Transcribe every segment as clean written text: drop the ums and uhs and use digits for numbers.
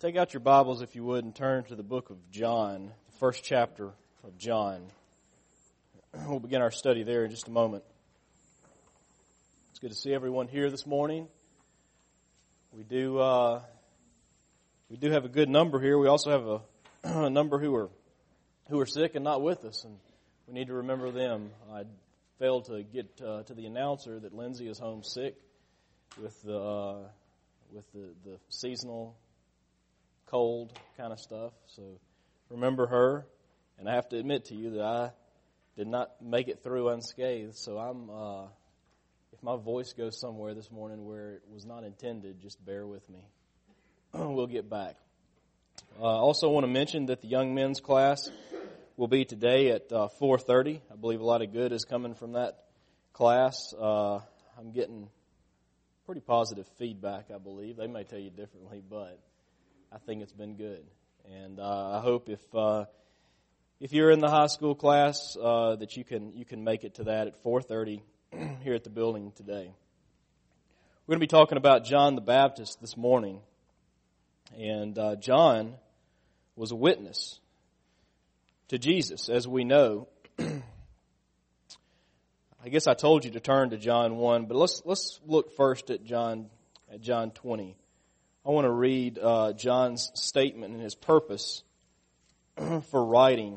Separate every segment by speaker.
Speaker 1: Take out your Bibles, if you would, and turn to the book of John, the first chapter of John. We'll begin our study there in just a moment. It's good to see everyone here this morning. We do have a good number here. We also have a number who are sick and not with us, and we need to remember them. I failed to get to the announcer that Lindsay is home sick with the seasonal cold kind of stuff. So remember her. And I have to admit to you that I did not make it through unscathed. So if my voice goes somewhere this morning where it was not intended, just bear with me. We'll get back. I also want to mention that the young men's class will be today at 4:30. I believe a lot of good is coming from that class. I'm getting pretty positive feedback, I believe. They may tell you differently, but I think it's been good. And I hope if you're in the high school class that you can make it to that at 4:30 here at the building today. We're going to be talking about John the Baptist this morning. And John was a witness to Jesus, as we know. I guess I told you to turn to John 1, but let's look first at John 20. I want to read John's statement and his purpose for writing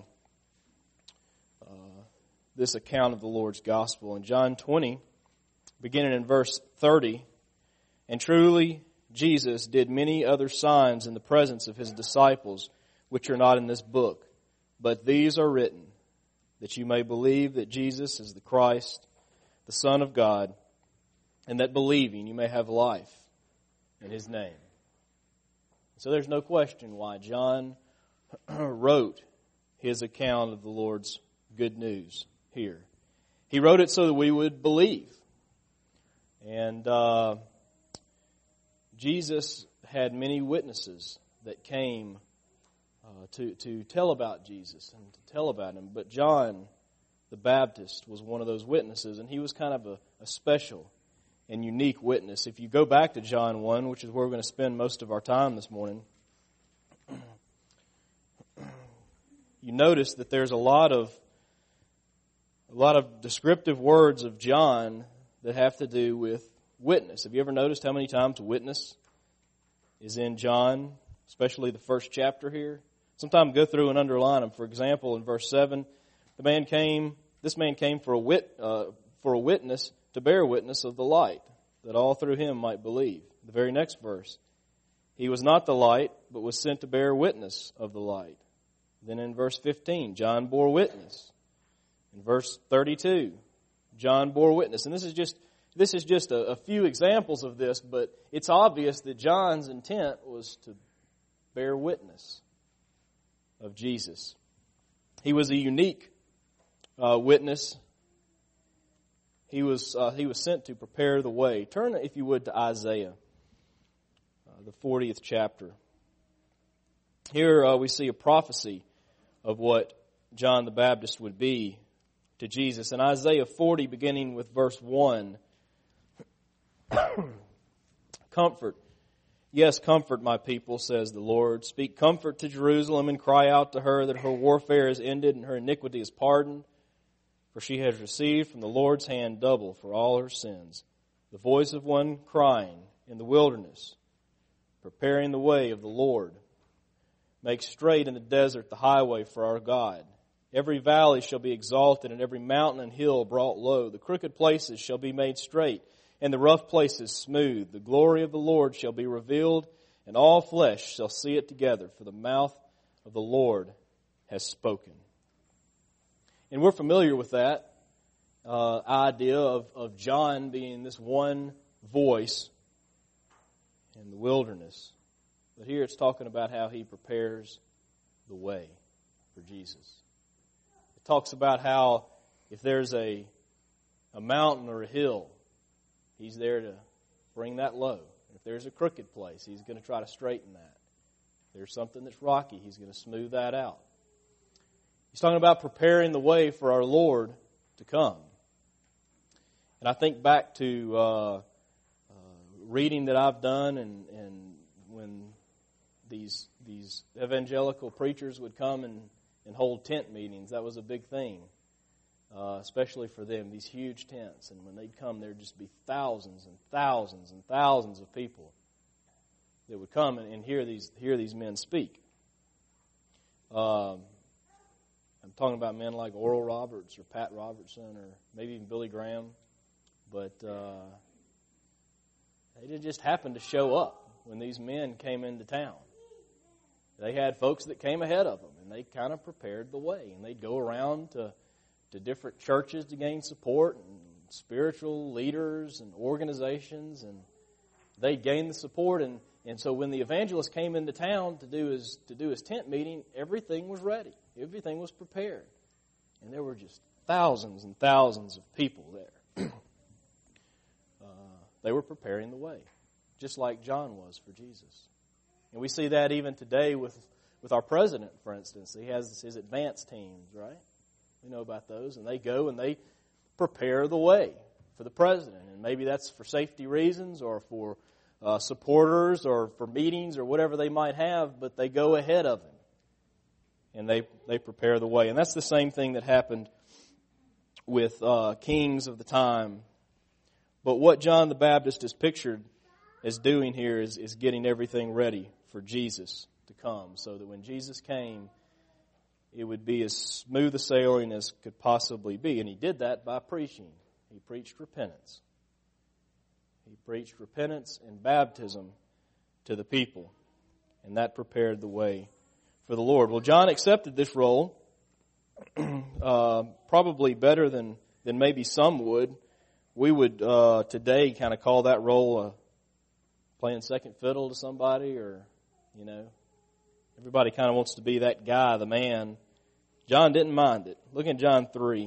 Speaker 1: this account of the Lord's gospel. In John 20, beginning in verse 30, "And truly Jesus did many other signs in the presence of his disciples, which are not in this book. But these are written, that you may believe that Jesus is the Christ, the Son of God, and that believing you may have life in his name." So there's no question why John wrote his account of the Lord's good news here. He wrote it so that we would believe. And Jesus had many witnesses that came to tell about Jesus and to tell about him. But John the Baptist was one of those witnesses, and he was kind of a special and unique witness. If you go back to John 1, which is where we're going to spend most of our time this morning, you notice that there's a lot of descriptive words of John that have to do with witness. Have you ever noticed how many times witness is in John, especially the first chapter here? Sometimes go through and underline them. For example, in verse 7, this man came for a witness to bear witness of the light, that all through him might believe. The very next verse, "He was not the light, but was sent to bear witness of the light." Then in verse 15, John bore witness. In verse 32, John bore witness. And this is just a few examples of this, but it's obvious that John's intent was to bear witness of Jesus. He was a unique witness. He was sent to prepare the way. Turn, if you would, to Isaiah, the 40th chapter. Here we see a prophecy of what John the Baptist would be to Jesus. In Isaiah 40, beginning with verse 1, "Comfort, yes, comfort my people, says the Lord. Speak comfort to Jerusalem and cry out to her that her warfare is ended and her iniquity is pardoned. For she has received from the Lord's hand double for all her sins. The voice of one crying in the wilderness, preparing the way of the Lord. Make straight in the desert the highway for our God. Every valley shall be exalted, and every mountain and hill brought low. The crooked places shall be made straight, and the rough places smooth. The glory of the Lord shall be revealed, and all flesh shall see it together, for the mouth of the Lord has spoken." And we're familiar with that idea of John being this one voice in the wilderness. But here it's talking about how he prepares the way for Jesus. It talks about how if there's a mountain or a hill, he's there to bring that low. If there's a crooked place, he's going to try to straighten that. If there's something that's rocky, he's going to smooth that out. He's talking about preparing the way for our Lord to come. And I think back to reading that I've done, and when these evangelical preachers would come and hold tent meetings. That was a big thing, especially for them, these huge tents. And when they'd come, there'd just be thousands and thousands and thousands of people that would come and hear these men speak. I'm talking about men like Oral Roberts or Pat Robertson or maybe even Billy Graham. But they didn't just happen to show up when these men came into town. They had folks that came ahead of them, and they kind of prepared the way. And they'd go around to different churches to gain support, and spiritual leaders and organizations, and they'd gain the support. And so when the evangelist came into town to do his tent meeting, everything was ready. Everything was prepared. And there were just thousands and thousands of people there. They were preparing the way, just like John was for Jesus. And we see that even today with our president, for instance. He has his advance teams, right? We know about those. And they go and they prepare the way for the president. And maybe that's for safety reasons or for supporters or for meetings or whatever they might have, but they go ahead of him. And they prepare the way. And that's the same thing that happened with kings of the time. But what John the Baptist is pictured as doing here is getting everything ready for Jesus to come, so that when Jesus came, it would be as smooth a sailing as could possibly be. And he did that by preaching. He preached repentance. He preached repentance and baptism to the people. And that prepared the way for the Lord. Well, John accepted this role probably better than maybe some would. We would today kind of call that role playing second fiddle to somebody, or, everybody kind of wants to be that guy, the man. John didn't mind it. Look at John 3,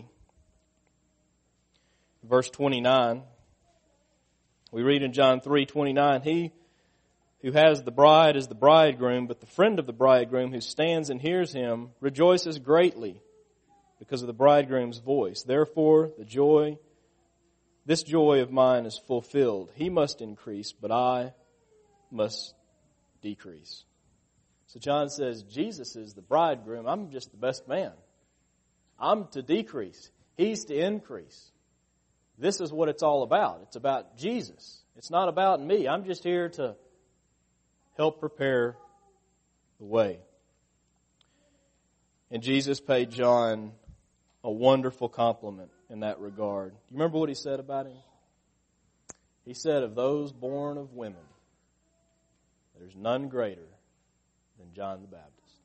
Speaker 1: verse 29. We read in John 3:29, "He who has the bride is the bridegroom, but the friend of the bridegroom who stands and hears him rejoices greatly because of the bridegroom's voice. Therefore, this joy of mine is fulfilled. He must increase, but I must decrease." So John says, Jesus is the bridegroom. I'm just the best man. I'm to decrease. He's to increase. This is what it's all about. It's about Jesus. It's not about me. I'm just here to help prepare the way. And Jesus paid John a wonderful compliment in that regard. Do you remember what he said about him? He said, "Of those born of women, there's none greater than John the Baptist."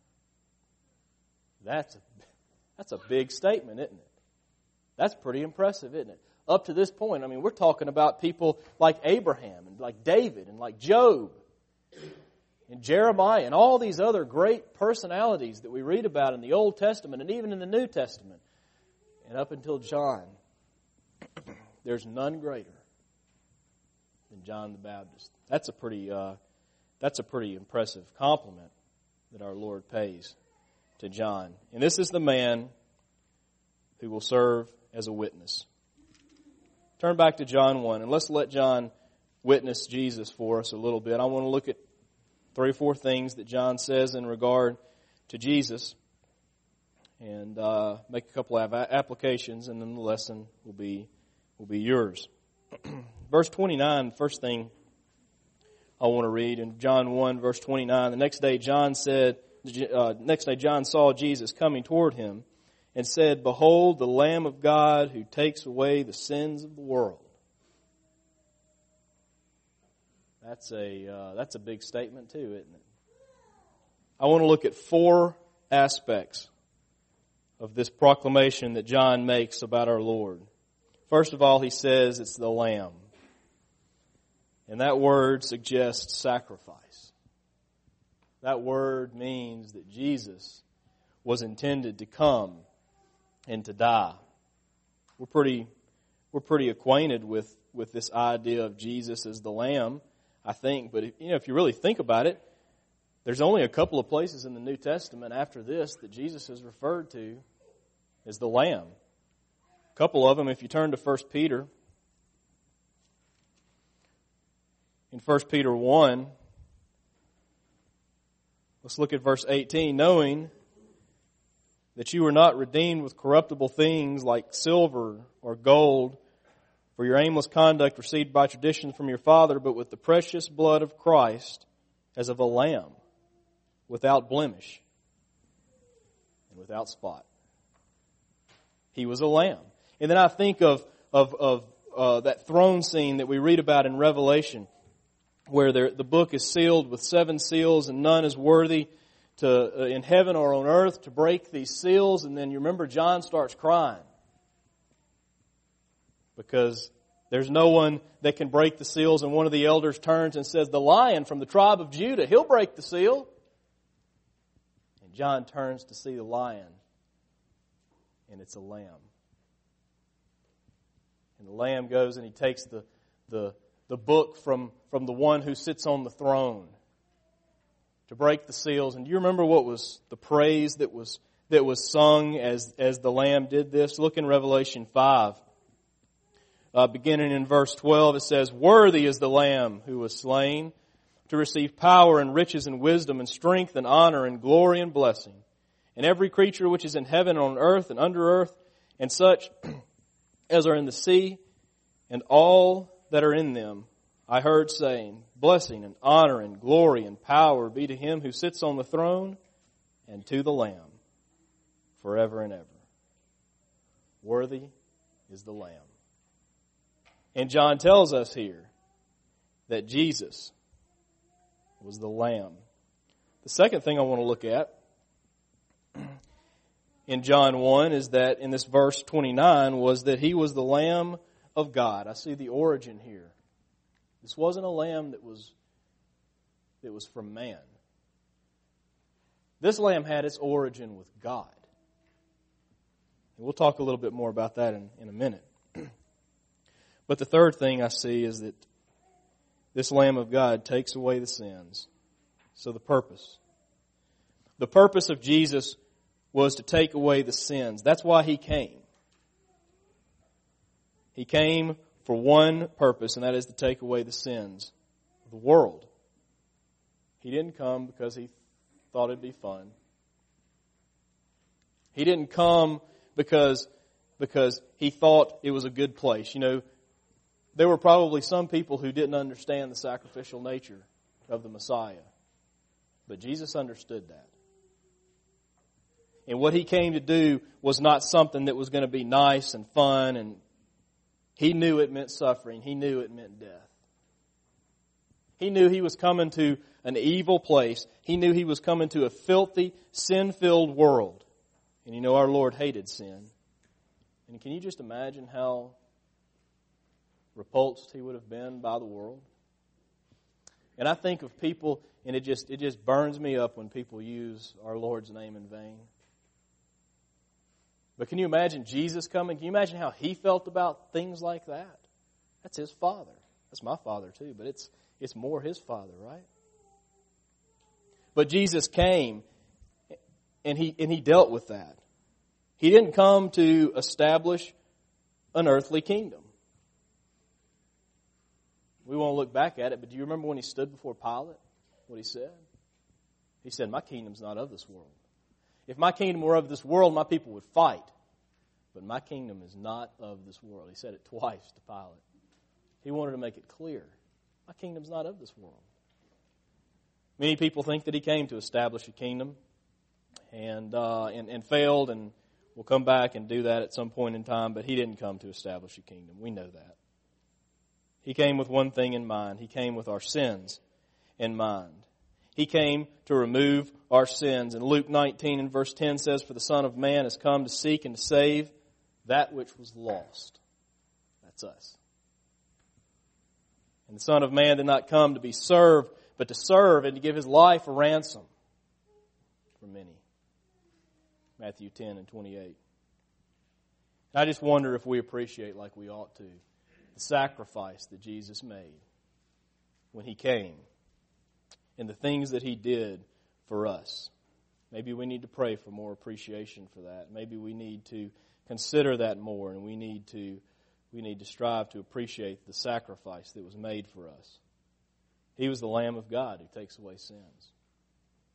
Speaker 1: That's a big statement, isn't it? That's pretty impressive, isn't it? Up to this point, we're talking about people like Abraham and like David and like Job and Jeremiah and all these other great personalities that we read about in the Old Testament and even in the New Testament. And up until John, there's none greater than John the Baptist. That's a pretty impressive compliment that our Lord pays to John. And this is the man who will serve as a witness. Turn back to John 1, and let's let John witness Jesus for us a little bit. I want to look at 3 or 4 things that John says in regard to Jesus, and make a couple of applications, and then the lesson will be yours. Verse 29, the first thing I want to read in John 1, verse 29. The next day John saw Jesus coming toward him and said, "Behold, the Lamb of God who takes away the sins of the world." That's a big statement too, isn't it? I want to look at 4 aspects of this proclamation that John makes about our Lord. First of all, he says it's the Lamb. And that word suggests sacrifice. That word means that Jesus was intended to come and to die. We're pretty acquainted with this idea of Jesus as the Lamb, I think. But if you really think about it, there's only a couple of places in the New Testament after this that Jesus is referred to as the Lamb. A couple of them, if you turn to 1 Peter. In 1 Peter 1, Let's look at verse 18. Knowing that you were not redeemed with corruptible things like silver or gold, for your aimless conduct received by tradition from your father, but with the precious blood of Christ, as of a lamb, without blemish and without spot. He was a lamb. And then I think of that throne scene that we read about in Revelation, where the book is sealed with 7 seals, and none is worthy to in heaven or on earth to break these seals. And then you remember John starts crying because there's no one that can break the seals. And one of the elders turns and says, "The Lion from the tribe of Judah, he'll break the seal." And John turns to see the lion, and it's a lamb. And the lamb goes and he takes the book from the one who sits on the throne to break the seals. And do you remember what was the praise that was sung as the lamb did this? Look in Revelation 5. Beginning in verse 12, it says, "Worthy is the Lamb who was slain to receive power and riches and wisdom and strength and honor and glory and blessing. And every creature which is in heaven and on earth and under earth and such as are in the sea and all that are in them, I heard saying, blessing and honor and glory and power be to him who sits on the throne and to the Lamb forever and ever." Worthy is the Lamb. And John tells us here that Jesus was the Lamb. The second thing I want to look at in John 1 is that in this verse 29 was that he was the Lamb of God. I see the origin here. This wasn't a lamb that was from man. This lamb had its origin with God. And we'll talk a little bit more about that in a minute. But the third thing I see is that this Lamb of God takes away the sins. So the purpose of Jesus was to take away the sins. That's why He came. He came for one purpose, and that is to take away the sins of the world. He didn't come because He thought it'd be fun. He didn't come because He thought it was a good place. You know, there were probably some people who didn't understand the sacrificial nature of the Messiah. But Jesus understood that. And what He came to do was not something that was going to be nice and fun, and He knew it meant suffering. He knew it meant death. He knew He was coming to an evil place. He knew He was coming to a filthy, sin-filled world. And you know our Lord hated sin. And can you just imagine how repulsed He would have been by the world? And I think of people, and it just burns me up when people use our Lord's name in vain. But can you imagine Jesus coming? Can you imagine how He felt about things like that? That's His Father. That's my Father too, but it's more His Father, right? But Jesus came, and He dealt with that. He didn't come to establish an earthly kingdom. We won't look back at it, but do you remember when He stood before Pilate? What He said? He said, "My kingdom's not of this world. If my kingdom were of this world, my people would fight. But my kingdom is not of this world." He said it twice to Pilate. He wanted to make it clear. My kingdom's not of this world. Many people think that He came to establish a kingdom and failed, and will come back and do that at some point in time, but He didn't come to establish a kingdom. We know that. He came with one thing in mind. He came with our sins in mind. He came to remove our sins. And Luke 19 and verse 10 says, "For the Son of Man has come to seek and to save that which was lost." That's us. And the Son of Man did not come to be served, but to serve and to give His life a ransom for many. Matthew 10 and 28. I just wonder if we appreciate, like we ought to, the sacrifice that Jesus made when He came and the things that He did for us. Maybe we need to pray for more appreciation for that. Maybe we need to consider that more, and we need to strive to appreciate the sacrifice that was made for us. He was the Lamb of God who takes away sins.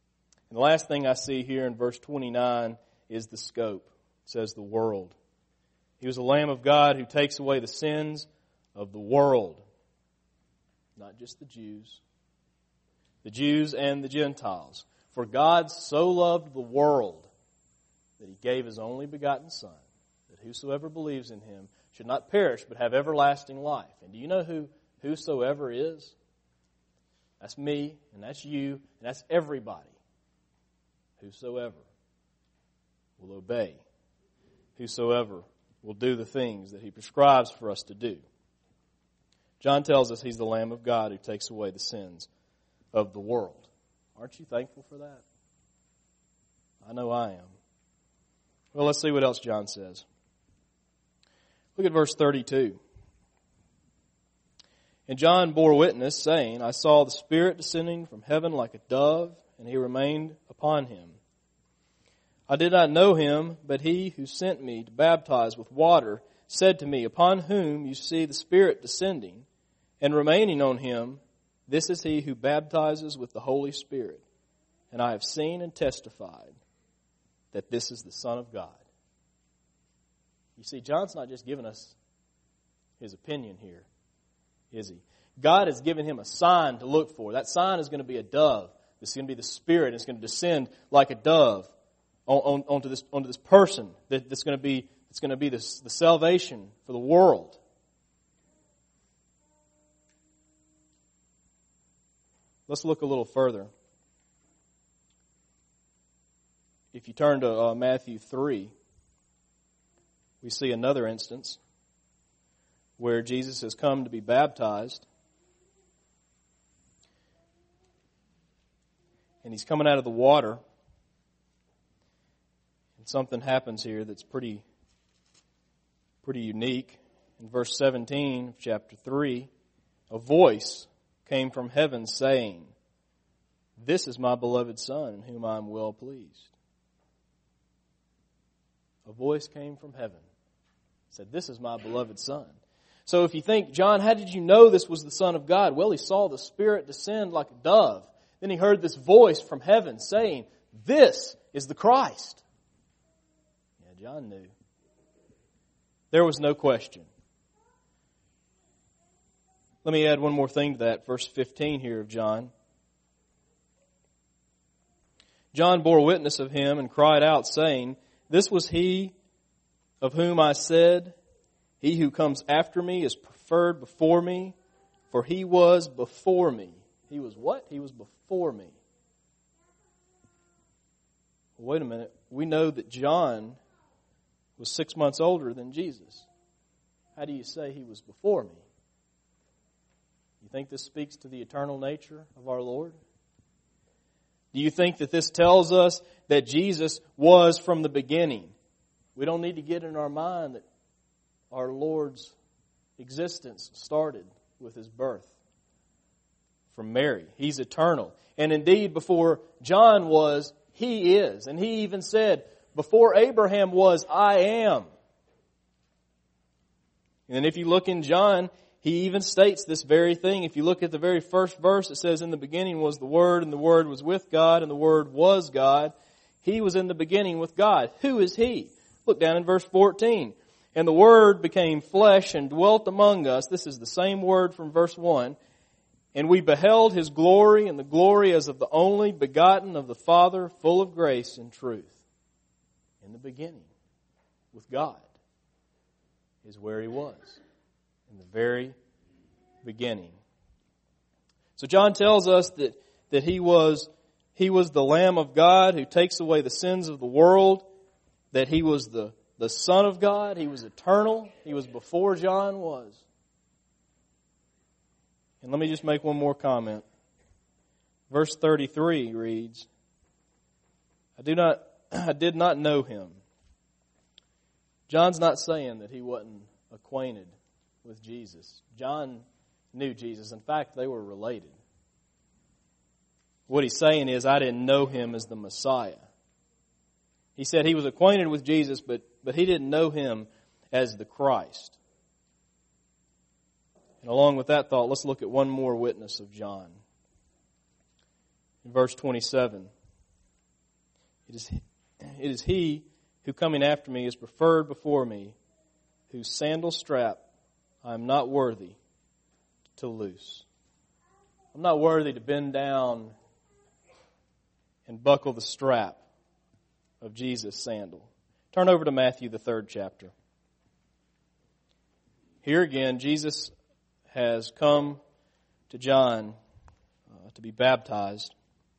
Speaker 1: And the last thing I see here in verse 29 is the scope. It says the world. He was the Lamb of God who takes away the sins of the world. Not just the Jews and the Gentiles. For God so loved the world that He gave His only begotten Son, that whosoever believes in Him should not perish but have everlasting life. And do you know who whosoever is? That's me, and that's you, and that's everybody. Whosoever will obey. Whosoever will do the things that He prescribes for us to do. John tells us He's the Lamb of God who takes away the sins of the world. Aren't you thankful for that? I know I am. Well, let's see what else John says. Look at verse 32. And John bore witness, saying, I saw the Spirit descending from heaven like a dove, and He remained upon Him. I did not know Him, but He who sent me to baptize with water said to me, Upon whom you see the Spirit descending and remaining on Him, this is He who baptizes with the Holy Spirit. And I have seen and testified that this is the Son of God. You see, John's not just giving us his opinion here, is he? God has given him a sign to look for. That sign is going to be a dove. It's going to be the Spirit. It's going to descend like a dove onto this person. That's going to be the salvation for the world. Let's look a little further. If you turn to Matthew 3, we see another instance where Jesus has come to be baptized. And He's coming out of the water. And something happens here that's pretty unique. In verse 17 of chapter 3, a voice came from heaven saying, This is my beloved Son, in whom I am well pleased. A voice came from heaven. Said, This is my beloved Son. So if you think, John, how did you know this was the Son of God? Well, he saw the Spirit descend like a dove. Then he heard this voice from heaven saying, This is the Christ. Yeah, John knew. There was no question. Let me add one more thing to that. Verse 15 here of John. John bore witness of Him and cried out, saying, This was He of whom I said, He who comes after me is preferred before me, for He was before me. He was what? He was before me. Well, wait a minute. We know that John was 6 months older than Jesus. How do you say He was before me? You think this speaks to the eternal nature of our Lord? Do you think that this tells us that Jesus was from the beginning? We don't need to get in our mind that our Lord's existence started with His birth from Mary. He's eternal. And indeed, before John was, He is. And He even said, before Abraham was, I am. And if you look in John, he even states this very thing. If you look at the very first verse, it says, In the beginning was the Word, and the Word was with God, and the Word was God. He was in the beginning with God. Who is He? Look down in verse 14. And the Word became flesh and dwelt among us. This is the same word from verse 1. And we beheld His glory, and the glory as of the only begotten of the Father, full of grace and truth. In the beginning, with God, is where He was. In the very beginning. So John tells us that He was the Lamb of God who takes away the sins of the world, that He was the Son of God, He was eternal, He was before John was. And let me just make one more comment. Verse 33 reads, I did not know Him. John's not saying that he wasn't acquainted with Jesus. John knew Jesus. In fact, they were related. What he's saying is, I didn't know Him as the Messiah. He said he was acquainted with Jesus, but he didn't know Him as the Christ. And along with that thought, let's look at one more witness of John. In verse 27, It is he who coming after me is preferred before me, whose sandal strap I am not worthy to loose. I'm not worthy to bend down and buckle the strap of Jesus' sandal. Turn over to Matthew, the 3rd chapter. Here again, Jesus has come to John to be baptized.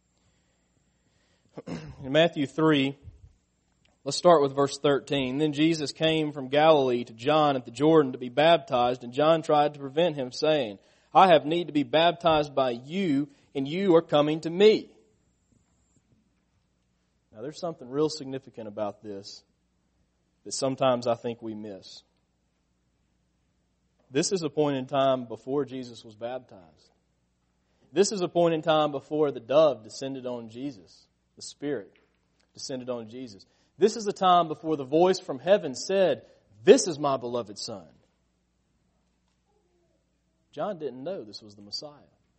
Speaker 1: In Matthew 3, let's start with verse 13. Then Jesus came from Galilee to John at the Jordan to be baptized, and John tried to prevent him, saying, I have need to be baptized by you, and you are coming to me. Now there's something real significant about this that sometimes I think we miss. This is a point in time before Jesus was baptized. This is a point in time before the dove descended on Jesus. The Spirit descended on Jesus. This is the time before the voice from heaven said, this is my beloved Son. John didn't know this was the Messiah.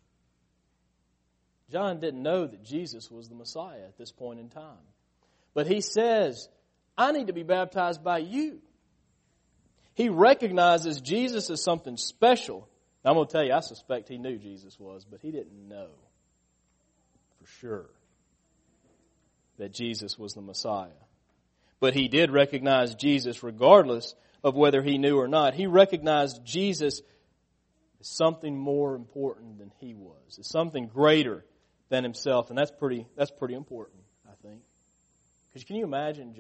Speaker 1: John didn't know that Jesus was the Messiah at this point in time. But he says, I need to be baptized by you. He recognizes Jesus as something special. Now, I'm going to tell you, I suspect he knew Jesus was, but he didn't know for sure that Jesus was the Messiah. But he did recognize Jesus regardless of whether he knew or not. He recognized Jesus as something more important than he was, as something greater than himself, and that's pretty important, I think. Because can you imagine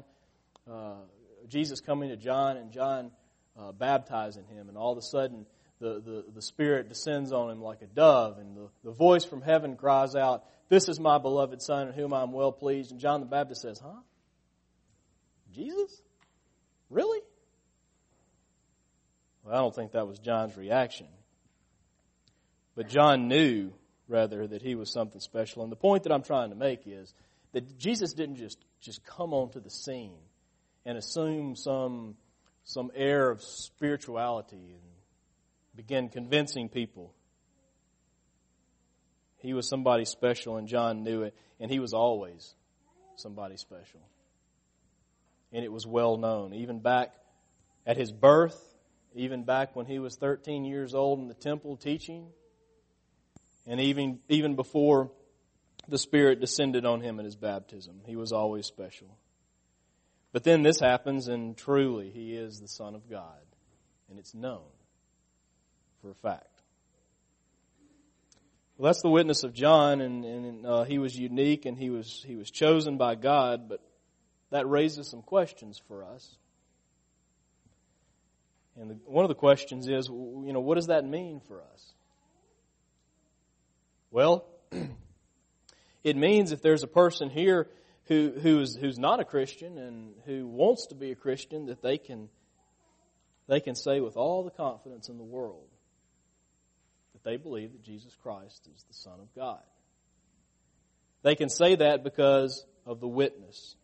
Speaker 1: Jesus coming to John and John baptizing him, and all of a sudden the Spirit descends on him like a dove, and the voice from heaven cries out, this is my beloved Son in whom I am well pleased. And John the Baptist says, huh? Jesus? Really? Well, I don't think that was John's reaction. But John knew, rather, that he was something special. And the point that I'm trying to make is that Jesus didn't just come onto the scene and assume some air of spirituality and begin convincing people. He was somebody special, and John knew it, and he was always somebody special. And it was well known, even back at his birth, even back when he was 13 years old in the temple teaching, and even before the Spirit descended on him at his baptism. He was always special. But then this happens, and truly, he is the Son of God, and it's known for a fact. Well, that's the witness of John, and he was unique, and he was chosen by God, but that raises some questions for us. And one of the questions is, what does that mean for us? Well, it means if there's a person here who's not a Christian and who wants to be a Christian, that they can say with all the confidence in the world that they believe that Jesus Christ is the Son of God. They can say that because of the witness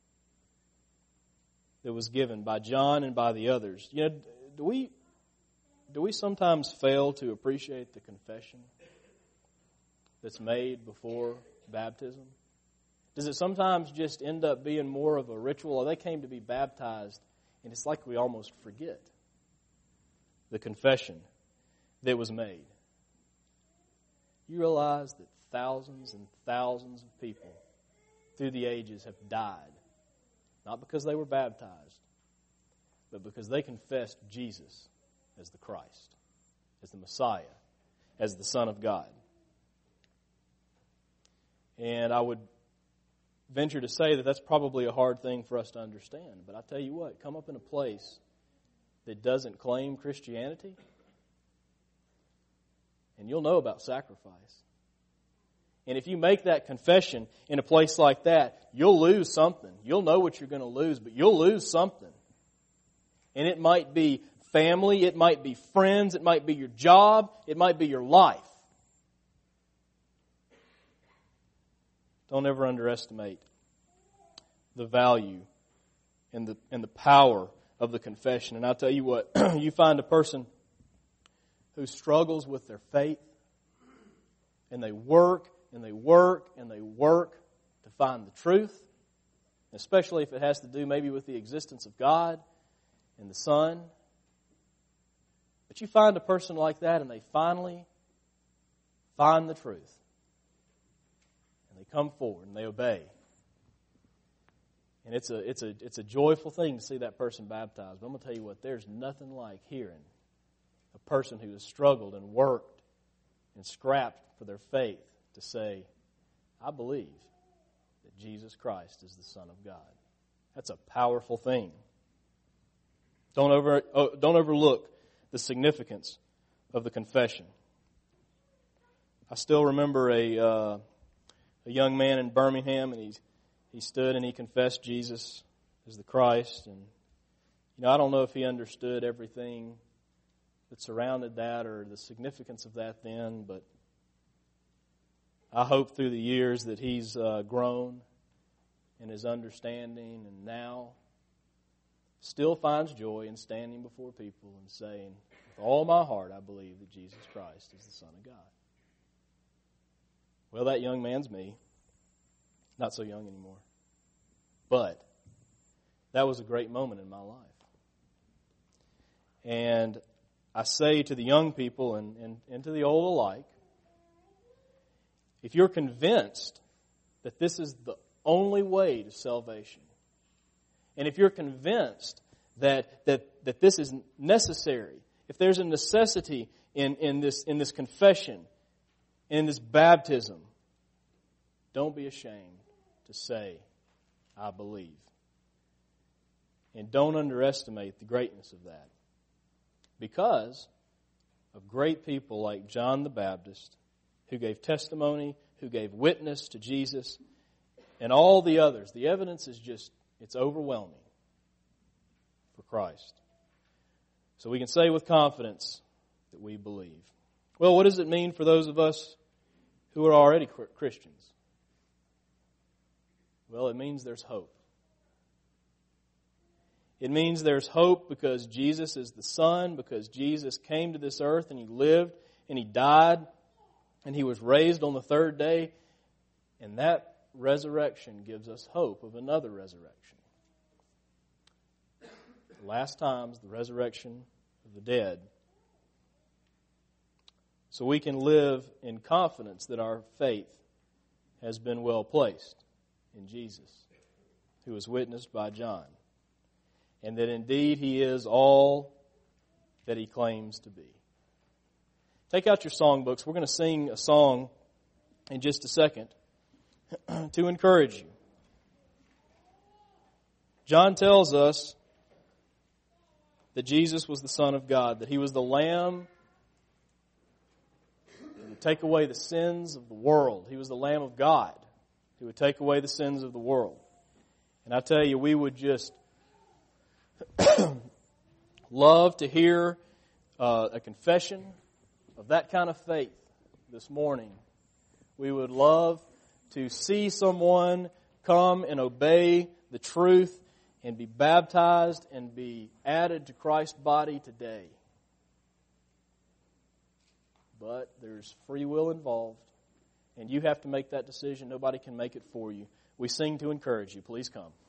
Speaker 1: that was given by John and by the others. Do we sometimes fail to appreciate the confession that's made before baptism? Does it sometimes just end up being more of a ritual? Or they came to be baptized, and it's like we almost forget the confession that was made. You realize that thousands and thousands of people through the ages have died, not because they were baptized, but because they confessed Jesus as the Christ, as the Messiah, as the Son of God. And I would venture to say that that's probably a hard thing for us to understand. But I tell you what, come up in a place that doesn't claim Christianity, and you'll know about sacrifice. And if you make that confession in a place like that, you'll lose something. You'll know what you're going to lose, but you'll lose something. And it might be family, it might be friends, it might be your job, it might be your life. Don't ever underestimate the value and the power of the confession. And I'll tell you what, you find a person who struggles with their faith, and they work and they work and they work to find the truth, especially if it has to do maybe with the existence of God and the Son. But you find a person like that and they finally find the truth. And they come forward and they obey. And it's a joyful thing to see that person baptized. But I'm going to tell you what, there's nothing like hearing a person who has struggled and worked and scrapped for their faith to say, I believe that Jesus Christ is the Son of God. That's a powerful thing. Don't overlook the significance of the confession. I still remember a young man in Birmingham, and he stood and he confessed Jesus as the Christ. And I don't know if he understood everything that surrounded that or the significance of that then, but I hope through the years that he's grown in his understanding and now still finds joy in standing before people and saying, with all my heart, I believe that Jesus Christ is the Son of God. Well, that young man's me. Not so young anymore. But that was a great moment in my life. And I say to the young people and to the old alike, if you're convinced that this is the only way to salvation, and if you're convinced that this is necessary, if there's a necessity in this confession, in this baptism, don't be ashamed to say, I believe. And don't underestimate the greatness of that. Because of great people like John the Baptist, who gave testimony, who gave witness to Jesus, and all the others. The evidence is it's overwhelming for Christ. So we can say with confidence that we believe. Well, what does it mean for those of us who are already Christians? Well, it means there's hope. It means there's hope because Jesus is the Son, because Jesus came to this earth and He lived and He died and He was raised on the third day. And that resurrection gives us hope of another resurrection. The last time's the resurrection of the dead. So we can live in confidence that our faith has been well placed in Jesus, who was witnessed by John, and that indeed He is all that He claims to be. Take out your songbooks. We're going to sing a song in just a second to encourage you. John tells us that Jesus was the Son of God, that He was the Lamb who would take away the sins of the world. He was the Lamb of God who would take away the sins of the world. And I tell you, we would just love to hear a confession of that kind of faith this morning. We would love to see someone come and obey the truth and be baptized and be added to Christ's body today. But there's free will involved, and you have to make that decision. Nobody can make it for you. We sing to encourage you. Please come.